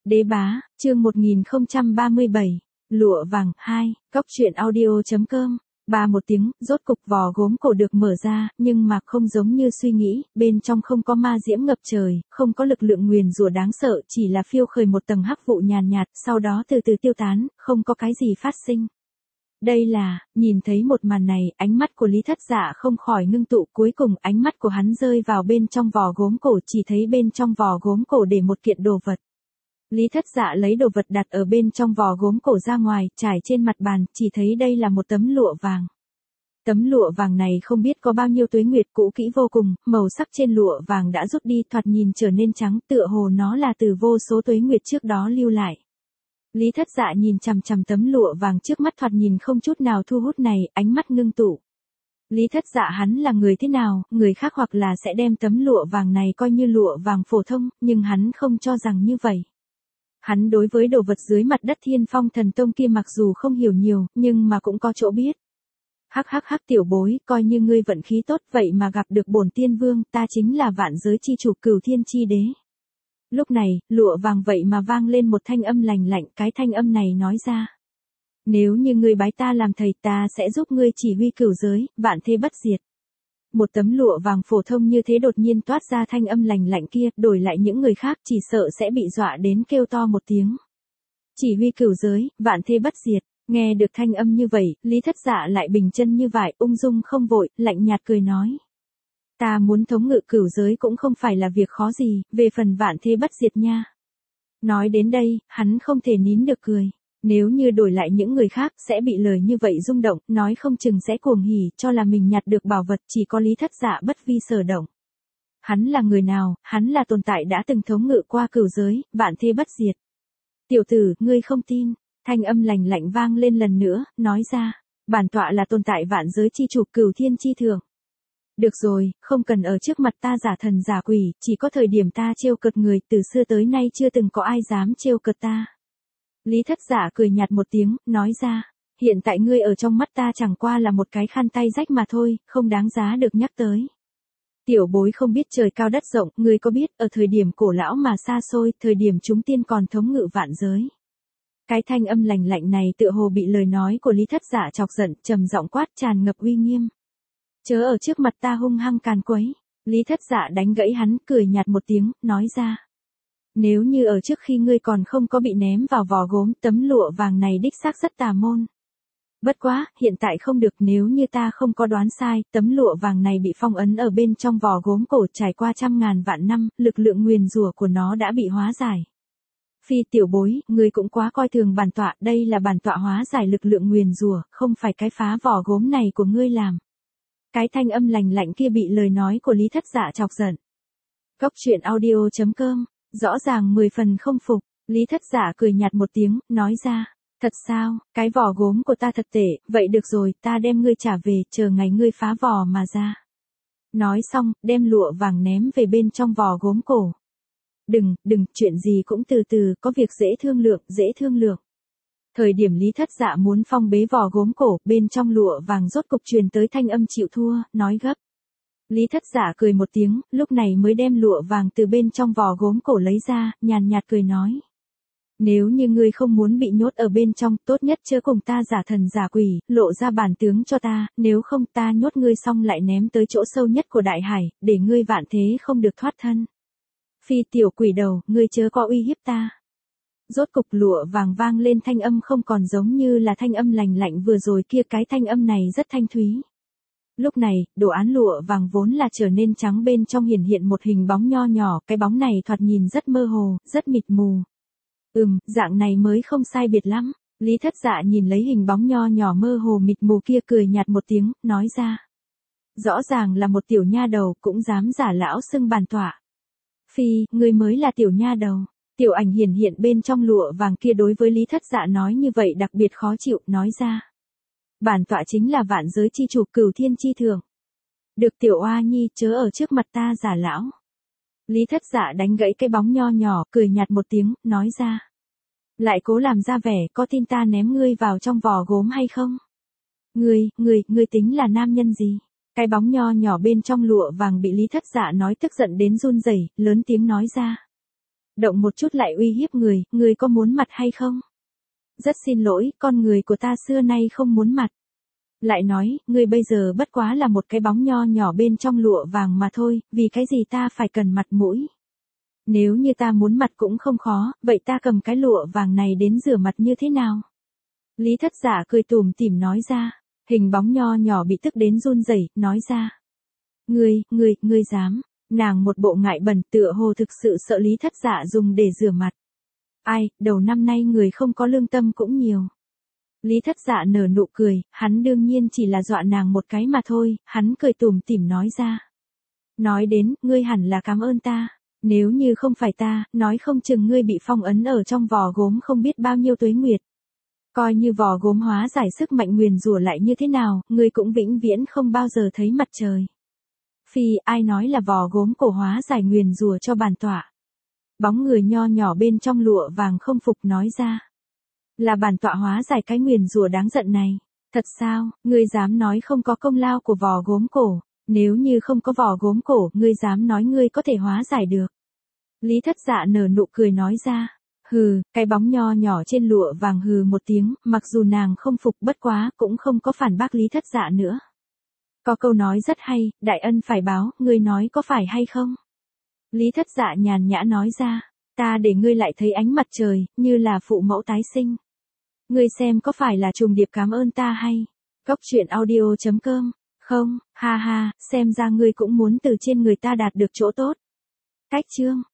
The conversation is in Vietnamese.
Đế bá, chương 1037, lụa vàng 2, cóc truyện audio.com. Ba một tiếng, rốt cục vò gốm cổ được mở ra, nhưng mà không giống như suy nghĩ, bên trong không có ma diễm ngập trời, không có lực lượng nguyền rủa đáng sợ, chỉ là phiêu khởi một tầng hắc vụ nhàn nhạt, sau đó từ từ tiêu tán, không có cái gì phát sinh. Đây là, nhìn thấy một màn này, ánh mắt của Lý Thất Dạ không khỏi ngưng tụ, cuối cùng ánh mắt của hắn rơi vào bên trong vò gốm cổ, chỉ thấy bên trong vò gốm cổ để một kiện đồ vật. Lý Thất Dạ lấy đồ vật đặt ở bên trong vò gốm cổ ra ngoài, trải trên mặt bàn, chỉ thấy đây là một tấm lụa vàng. Tấm lụa vàng này không biết có bao nhiêu tuế nguyệt, cũ kỹ vô cùng, màu sắc trên lụa vàng đã rút đi, thoạt nhìn trở nên trắng, tựa hồ nó là từ vô số tuế nguyệt trước đó lưu lại. Lý Thất Dạ nhìn chằm chằm tấm lụa vàng trước mắt, thoạt nhìn không chút nào thu hút này, ánh mắt ngưng tụ. Lý Thất Dạ hắn là người thế nào, người khác hoặc là sẽ đem tấm lụa vàng này coi như lụa vàng phổ thông, nhưng hắn không cho rằng như vậy. Hắn đối với đồ vật dưới mặt đất Thiên Phong Thần Tông kia mặc dù không hiểu nhiều, nhưng mà cũng có chỗ biết. Hắc hắc hắc, tiểu bối, coi như ngươi vận khí tốt vậy mà gặp được bổn tiên vương, ta chính là vạn giới chi chủ, Cửu Thiên chi đế. Lúc này, lụa vàng vậy mà vang lên một thanh âm lành lạnh, cái thanh âm này nói ra. Nếu như ngươi bái ta làm thầy, ta sẽ giúp ngươi chỉ huy cửu giới, vạn thế bất diệt. Một tấm lụa vàng phổ thông như thế đột nhiên toát ra thanh âm lành lạnh kia, đổi lại những người khác chỉ sợ sẽ bị dọa đến kêu to một tiếng. Chỉ huy cửu giới, vạn thế bất diệt. Nghe được thanh âm như vậy, Lý Thất Dạ lại bình chân như vải, ung dung không vội, lạnh nhạt cười nói. Ta muốn thống ngự cửu giới cũng không phải là việc khó gì, về phần vạn thế bất diệt nha. Nói đến đây, hắn không thể nín được cười. Nếu như đổi lại những người khác sẽ bị lời như vậy rung động, nói không chừng sẽ cuồng hỉ cho là mình nhặt được bảo vật, chỉ có Lý Thất Dạ bất vi sở động. Hắn là người nào, hắn là tồn tại đã từng thống ngự qua cửu giới, vạn thế bất diệt. Tiểu tử, ngươi không tin, thanh âm lạnh lạnh vang lên lần nữa, nói ra, bản tọa là tồn tại vạn giới chi chủ, Cửu Thiên chi thượng. Được rồi, không cần ở trước mặt ta giả thần giả quỷ, chỉ có thời điểm ta trêu cợt người, từ xưa tới nay chưa từng có ai dám trêu cợt ta. Lý Thất Dạ cười nhạt một tiếng, nói ra, hiện tại ngươi ở trong mắt ta chẳng qua là một cái khăn tay rách mà thôi, không đáng giá được nhắc tới. Tiểu bối không biết trời cao đất rộng, ngươi có biết, ở thời điểm cổ lão mà xa xôi, thời điểm chúng tiên còn thống ngự vạn giới. Cái thanh âm lạnh lạnh này tựa hồ bị lời nói của Lý Thất Dạ chọc giận, trầm giọng quát, tràn ngập uy nghiêm. Chớ ở trước mặt ta hung hăng càn quấy. Lý Thất Dạ đánh gãy hắn, cười nhạt một tiếng, nói ra. Nếu như ở trước khi ngươi còn không có bị ném vào vò gốm, tấm lụa vàng này đích xác rất tà môn. Bất quá, hiện tại không được, nếu như ta không có đoán sai, tấm lụa vàng này bị phong ấn ở bên trong vò gốm cổ, trải qua trăm ngàn vạn năm, lực lượng nguyền rủa của nó đã bị hóa giải. Phi tiểu bối, ngươi cũng quá coi thường bản tọa, đây là bản tọa hóa giải lực lượng nguyền rủa, không phải cái phá vò gốm này của ngươi làm. Cái thanh âm lạnh lạnh kia bị lời nói của Lý Thất Dạ chọc giận. Cóc truyện audio.com, rõ ràng 10 phần không phục, Lý Thất Dạ cười nhạt một tiếng, nói ra, thật sao, cái vò gốm của ta thật tệ, vậy được rồi, ta đem ngươi trả về, chờ ngày ngươi phá vò mà ra. Nói xong, đem lụa vàng ném về bên trong vò gốm cổ. Đừng, chuyện gì cũng từ từ, có việc dễ thương lượng. Thời điểm Lý Thất Dạ muốn phong bế vò gốm cổ, bên trong lụa vàng rốt cục truyền tới thanh âm chịu thua, nói gấp. Lý Thất Dạ cười một tiếng, lúc này mới đem lụa vàng từ bên trong vò gốm cổ lấy ra, nhàn nhạt cười nói. Nếu như ngươi không muốn bị nhốt ở bên trong, tốt nhất chớ cùng ta giả thần giả quỷ, lộ ra bản tướng cho ta, nếu không ta nhốt ngươi xong lại ném tới chỗ sâu nhất của đại hải, để ngươi vạn thế không được thoát thân. Phi tiểu quỷ đầu, ngươi chớ có uy hiếp ta. Rốt cục lụa vàng vang lên thanh âm không còn giống như là thanh âm lạnh lạnh vừa rồi kia, cái thanh âm này rất thanh thúy. Lúc này, đồ án lụa vàng vốn là trở nên trắng, bên trong hiển hiện một hình bóng nho nhỏ, cái bóng này thoạt nhìn rất mơ hồ, rất mịt mù. Dạng này mới không sai biệt lắm. Lý Thất Dạ nhìn lấy hình bóng nho nhỏ mơ hồ mịt mù kia, cười nhạt một tiếng, nói ra. Rõ ràng là một tiểu nha đầu, cũng dám giả lão xưng bản tọa. Phi, ngươi mới là tiểu nha đầu. Tiểu ảnh hiển hiện bên trong lụa vàng kia đối với Lý Thất Dạ nói như vậy đặc biệt khó chịu, nói ra. Bản tọa chính là vạn giới chi chủ, Cửu Thiên chi thượng. Được tiểu oa nhi, chớ ở trước mặt ta giả lão. Lý Thất Dạ đánh gãy cái bóng nho nhỏ, cười nhạt một tiếng, nói ra. Lại cố làm ra vẻ, có tin ta ném ngươi vào trong vò gốm hay không? Ngươi tính là nam nhân gì? Cái bóng nho nhỏ bên trong lụa vàng bị Lý Thất Dạ nói tức giận đến run rẩy, lớn tiếng nói ra. Động một chút lại uy hiếp người có muốn mặt hay không? Rất xin lỗi, con người của ta xưa nay không muốn mặt. Lại nói, ngươi bây giờ bất quá là một cái bóng nho nhỏ bên trong lụa vàng mà thôi, vì cái gì ta phải cần mặt mũi. Nếu như ta muốn mặt cũng không khó, vậy ta cầm cái lụa vàng này đến rửa mặt như thế nào? Lý Thất Dạ cười tủm tỉm nói ra, hình bóng nho nhỏ bị tức đến run rẩy, nói ra. Ngươi dám, nàng một bộ ngại bẩn tựa hồ thực sự sợ Lý Thất Dạ dùng để rửa mặt. Ai, đầu năm nay người không có lương tâm cũng nhiều. Lý Thất Dạ nở nụ cười, hắn đương nhiên chỉ là dọa nàng một cái mà thôi, hắn cười tủm tỉm nói ra. Nói đến, ngươi hẳn là cảm ơn ta, nếu như không phải ta, nói không chừng ngươi bị phong ấn ở trong vò gốm không biết bao nhiêu tuế nguyệt. Coi như vò gốm hóa giải sức mạnh nguyền rủa lại như thế nào, ngươi cũng vĩnh viễn không bao giờ thấy mặt trời. Phi, ai nói là vò gốm cổ hóa giải nguyền rủa cho bản tọa. Bóng người nho nhỏ bên trong lụa vàng không phục nói ra. Là bản tọa hóa giải cái nguyền rủa đáng giận này. Thật sao, ngươi dám nói không có công lao của vò gốm cổ, nếu như không có vò gốm cổ, ngươi dám nói ngươi có thể hóa giải được. Lý Thất Dạ nở nụ cười nói ra. Hừ, cái bóng nho nhỏ trên lụa vàng hừ một tiếng, mặc dù nàng không phục bất quá, cũng không có phản bác Lý Thất Dạ nữa. Có câu nói rất hay, đại ân phải báo, ngươi nói có phải hay không? Lý Thất Dạ nhàn nhã nói ra, ta để ngươi lại thấy ánh mặt trời, như là phụ mẫu tái sinh. Ngươi xem có phải là trùng điệp cảm ơn ta hay? Góc truyện audio.com, không, ha ha, xem ra ngươi cũng muốn từ trên người ta đạt được chỗ tốt. Cách chương.